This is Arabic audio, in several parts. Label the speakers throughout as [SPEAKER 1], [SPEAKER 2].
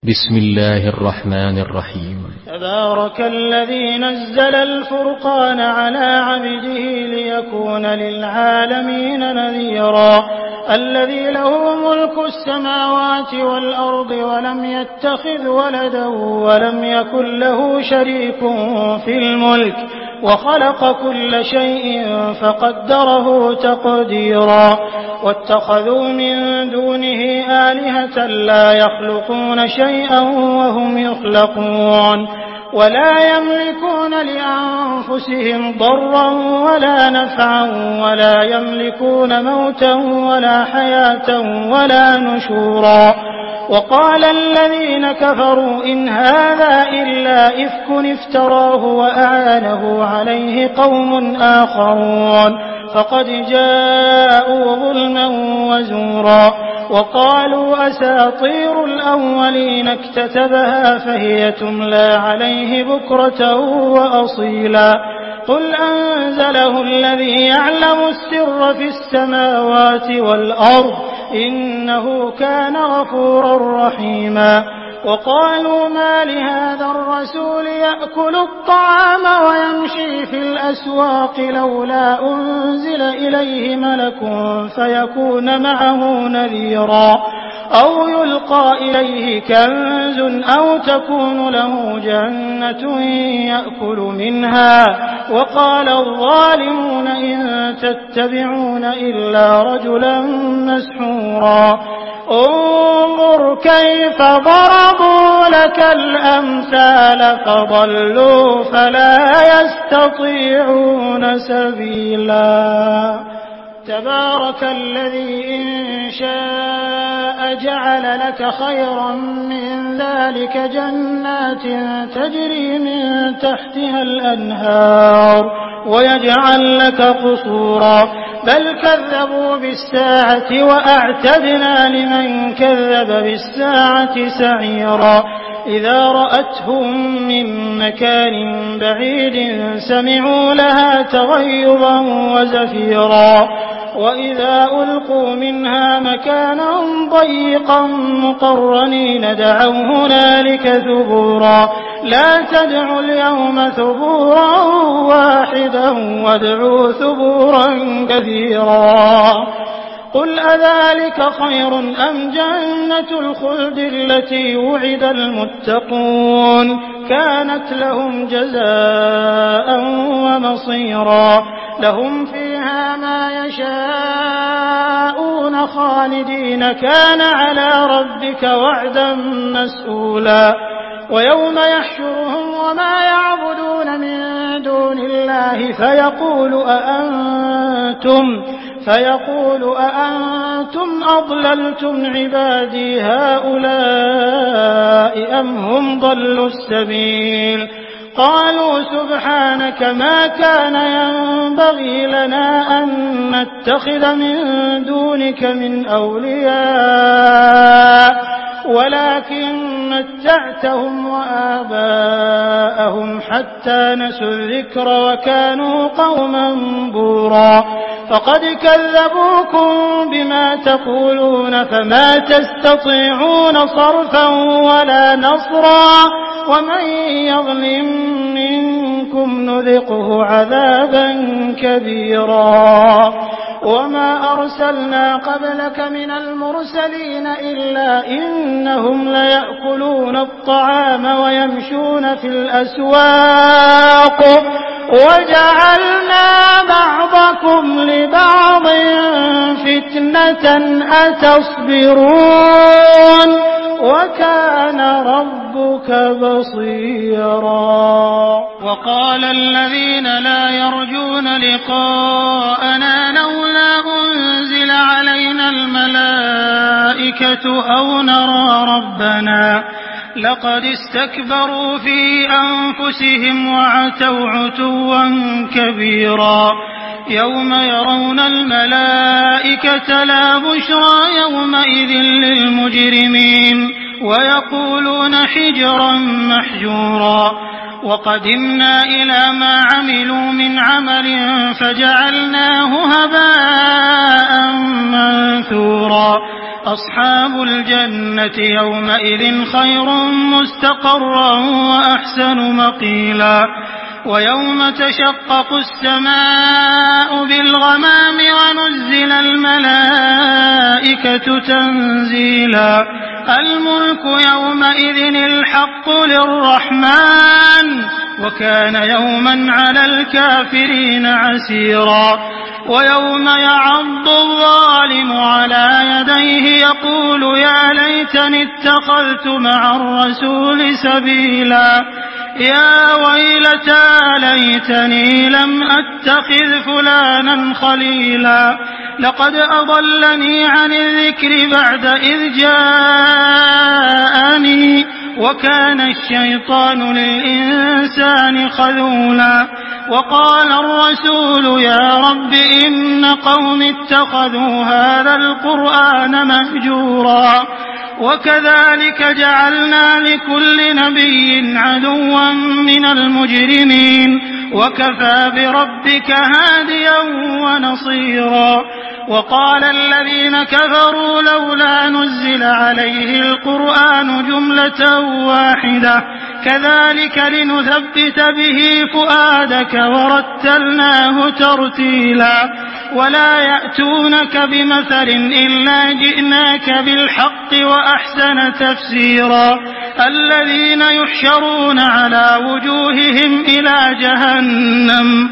[SPEAKER 1] بسم الله الرحمن الرحيم.
[SPEAKER 2] تبارك الذي نزل الفرقان على عبده ليكون للعالمين نذيرا الذي له ملك السماوات والأرض ولم يتخذ ولدا ولم يكن له شريك في الملك وخلق كل شيء فقدره تقديرا واتخذوا من دونه آلهة لا يخلقون شيئا وهم يخلقون ولا يملكون لأنفسهم ضرا ولا نفعا ولا يملكون موتا ولا حياة ولا نشورا وقال الذين كفروا إن هذا إلا إفك افتراه وأعانه عليه قوم آخرون فقد جاءوا ظلما وزورا وقالوا أساطير الأولين اكتتبها فهي تملى عليه بكرة وأصيلا قل أنزله الذي يعلم السر في السماوات والأرض إنه كان غفورا رحيما وقالوا ما لهذا الرسول يأكل الطعام ويمشي في الأسواق لولا أنزل إليه ملك فيكون معه نذيرا أو يلقى إليه كنز أو تكون له جنة يأكل منها وقال الظالمون إن تتبعون إلا رجلا مسحورا انظر كيف ضربوا لك الأمثال فضلوا فلا يستطيعون سبيلا تبارك الذي إن شاء جعل لك خيرا من ذلك جنات تجري من تحتها الأنهار ويجعل لك قصورا بل كذبوا بالساعة وأعتدنا لمن كذب بالساعة سعيرا إذا رأتهم من مكان بعيد سمعوا لها تغيظا وزفيرا وإذا ألقوا منها مكانا ضيقا مقرنين دعوا هنالك ثبورا لا تدعوا اليوم ثبورا واحدا وادعوا ثبورا كثيرا قل أذلك خير أم جنة الخلد التي وعد المتقون كانت لهم جزاء ومصيرا لهم فيها ما يشاءون خالدين كان على ربك وعدا مسئولا ويوم يحشرهم وما يعبدون من دون الله فيقول أأنتم أضللتم عبادي هؤلاء أم هم ضلوا السبيل قالوا سبحانك ما كان ينبغي لنا أن نتخذ من دونك من أولياء ولكن متعتهم وآباءهم حتى نسوا الذكر وكانوا قوما بورا فقد كذبوكم بما تقولون فما تستطيعون صرفا ولا نصرا ومن يظلم منكم نذقه عذابا كبيرا وما أرسلنا قبلك من المرسلين إلا إنهم ليأكلون الطعام ويمشون في الأسواق وجعلنا بعضكم لبعض فتنة أتصبرون وكان ربك بصيرا وقال الذين لا يرجون لقاءنا لولا أنزل علينا الملائكة أو نرى ربنا لقد استكبروا في أنفسهم وعتوا عتوا كبيرا يوم يرون الملائكة لا بشرى يومئذ للمجرمين ويقولون حجرا محجورا وقدمنا إلى ما عملوا من عمل فجعلناه هباء منثورا أصحاب الجنة يومئذ خير مستقرا وأحسن مقيلا ويوم تشقق السماء بالغمام ونزل الملائكة تنزيلا الملك يومئذ الحق للرحمن وكان يوما على الكافرين عسيرا ويوم يعض الظالم على يديه يقول يا ليتني اتخذت مع الرسول سبيلا يا ويلتى ليتني لم أتخذ فلانا خليلا لقد أضلني عن الذكر بعد إذ جاءني وكان الشيطان للإنسان خذولا وقال الرسول يا رب إن قوم اتخذوا هذا القرآن مهجورا وكذلك جعلنا لكل نبي عدوا من المجرمين وكفى بربك هاديا ونصيرا وقال الذين كفروا لولا نزل عليه القرآن جملة واحدة كذلك لنثبت به فؤادك ورتلناه ترتيلا ولا يأتونك بمثل إلا جئناك بالحق وأحسن تفسيرا الذين يحشرون على وجوههم إلى جهنم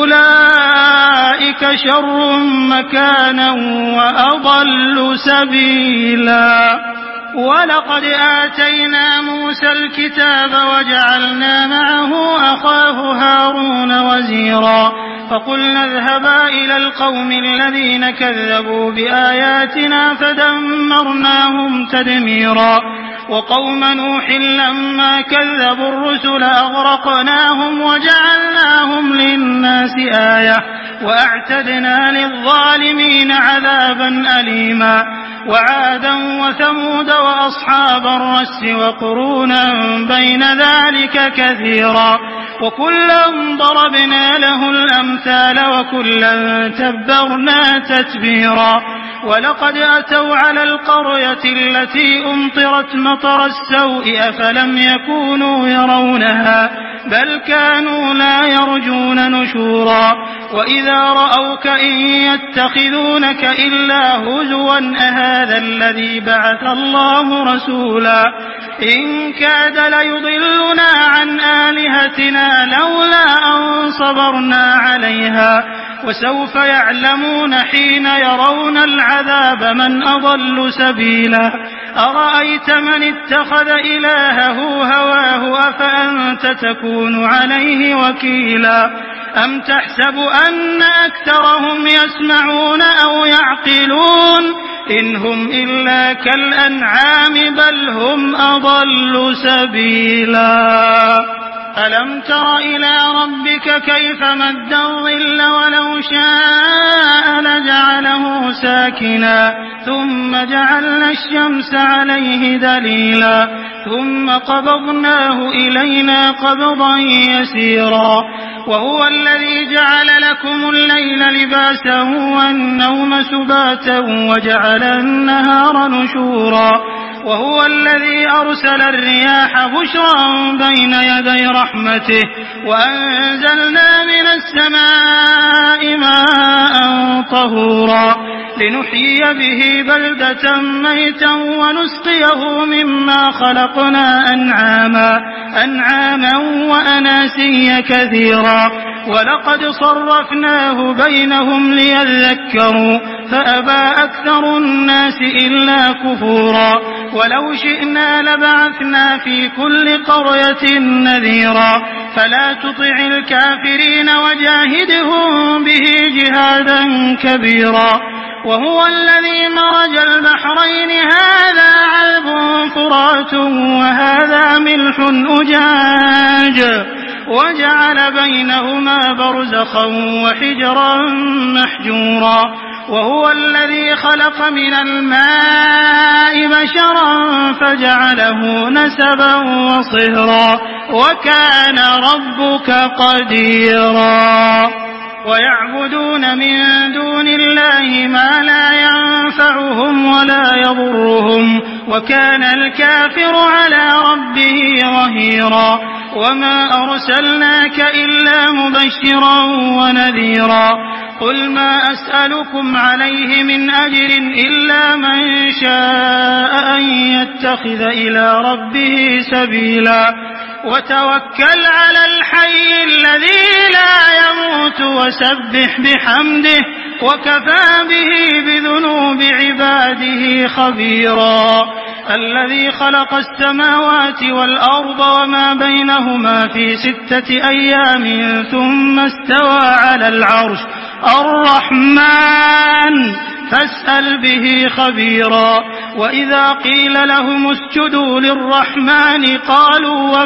[SPEAKER 2] أولئك شر مكانا وأضل سبيلا ولقد آتينا موسى الكتاب وجعلنا معه أخاه هارون وزيرا فقلنا اذهبا إلى القوم الذين كذبوا بآياتنا فدمرناهم تدميرا وقوم نوح لما كذبوا الرسل أغرقناهم وجعلناهم للناس آية وأعتدنا للظالمين عذابا أليما وعادا وثمود وأصحاب الرس وقرونا بين ذلك كثيرا وكلا ضربنا له الأمثال وكلا تبرنا تتبيرا ولقد أتوا على القرية التي أمطرت مطر السوء أفلم يكونوا يرونها بل كانوا لا يرجون نشورا وإذا رأوك إن يتخذونك إلا هزوا أهذا الذي بعث الله رسولا إن كاد ليضلنا عن آلهتنا لولا أن صبرنا عليها وسوف يعلمون حين يرون العذاب من أضل سبيلا أرأيت من اتخذ إلهه هواه أفأنت تكون عليه وكيلا أم تحسب أن أكثرهم يسمعون أو يعقلون إن هم إلا كالأنعام بل هم أضل سبيلا ألم تر إلى ربك كيف مد الظل ولو شاء لجعله ساكنا ثم جعلنا الشمس عليه دليلا ثم قبضناه إلينا قبضا يسيرا وهو الذي جعل لكم الليل لباسا والنوم سباتا وجعل النهار نشورا وهو الذي أرسل الرياح بشرا بين يدي رحمته وأنزلنا من السماء ماء طهورا لنحيي به بلدة ميتا ونسقيه مما خلقنا أنعاما وأناسيا كثيرا ولقد صرفناه بينهم ليذكروا فأبى أكثر الناس إلا كفورا ولو شئنا لبعثنا في كل قرية نذيرا فلا تطع الكافرين وجاهدهم به جهادا كبيرا وهو الذي مرج البحرين هذا عذب فرات وهذا ملح أجاج وجعل بينهما برزخا وحجرا محجورا وهو الذي خلق من الماء بشرا فجعله نسبا وصهرا وكان ربك قديرا ويعبدون من دون الله ما لا ينفعهم ولا يضرهم وكان الكافر على ربه ظهيرا وما أرسلناك إلا مبشرا ونذيرا قل ما أسألكم عليه من أجر إلا من شاء أن يتخذ إلى ربه سبيلا وتوكل على الحي الذي لا يموت وسبح بحمده وكفى به بذنوب عباده خبيرا الذي خلق السماوات والأرض وما بينهما في 6 أيام ثم استوى على العرش الرحمن فاسأل به خبيرا وإذا قيل لهم اسجدوا للرحمن قالوا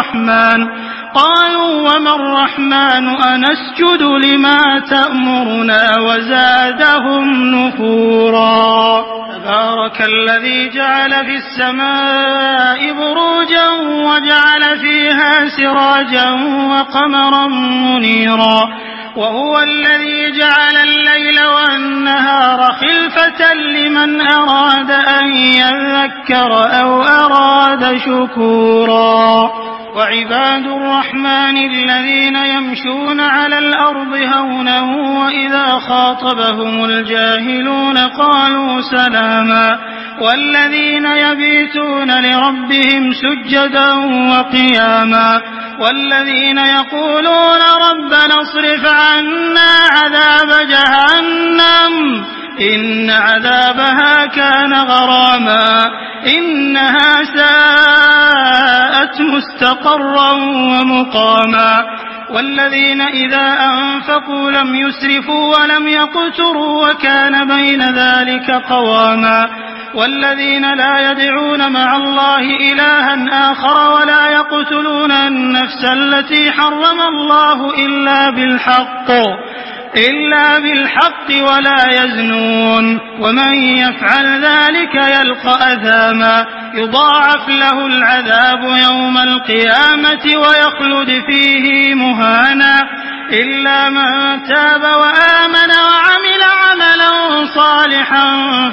[SPEAKER 2] وما الرحمن أنسجد لما تأمرنا وزادهم نفورا تبارك الذي جعل في السماء بروجا وجعل فيها سراجا وقمرا منيرا وهو الذي جعل الليل والنهار خلفة لمن أراد أن يذكر أو أراد شكورا وعباد الرحمن الذين يمشون على الأرض هونا وإذا خاطبهم الجاهلون قالوا سلاما والذين يبيتون لربهم سجدا وقياما والذين يقولون ربنا اصرف عنا عذاب جهنم إن عذابها كان غراما إنها ساءت مستقرا ومقاما والذين إذا أنفقوا لم يسرفوا ولم يقتروا وكان بين ذلك قواما والذين لا يدعون مع الله إلها آخر ولا يقتلون النفس التي حرم الله إلا بالحق ولا يزنون ومن يفعل ذلك يلقى أثاما يضاعف له العذاب يوم القيامة ويخلد فيه مهانا إلا من تاب وآمن وعمل عملا صالحا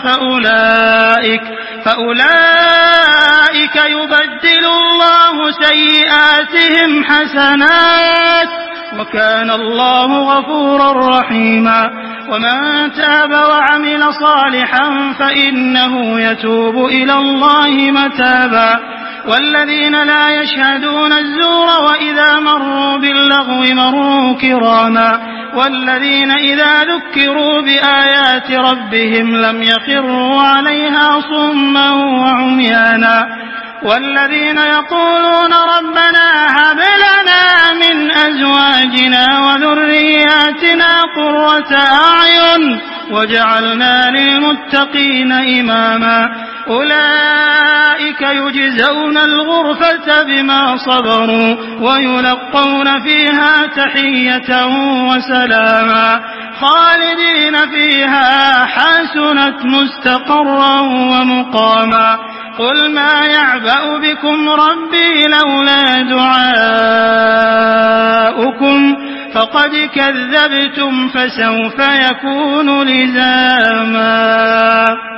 [SPEAKER 2] فأولئك يبدل الله سيئاتهم حسنات وكان الله غفورا رحيما ومن تاب وعمل صالحا فإنه يتوب إلى الله متابا والذين لا يشهدون الزور وإذا مروا باللغو مروا كراما والذين إذا ذكروا بآيات ربهم لم يخروا عليها صما وعميانا والذين يقولون ربنا هب لنا من أزواجنا وذرياتنا قرة أعين وجعلنا للمتقين إماما أولئك يجزون الغرفة بما صبروا ويلقون فيها تحية وسلاما خالدين فيها حسنت مستقرا ومقاما قل ما يعبأ بكم ربي لولا دعاؤكم فقد كذبتم فسوف يكون لزاما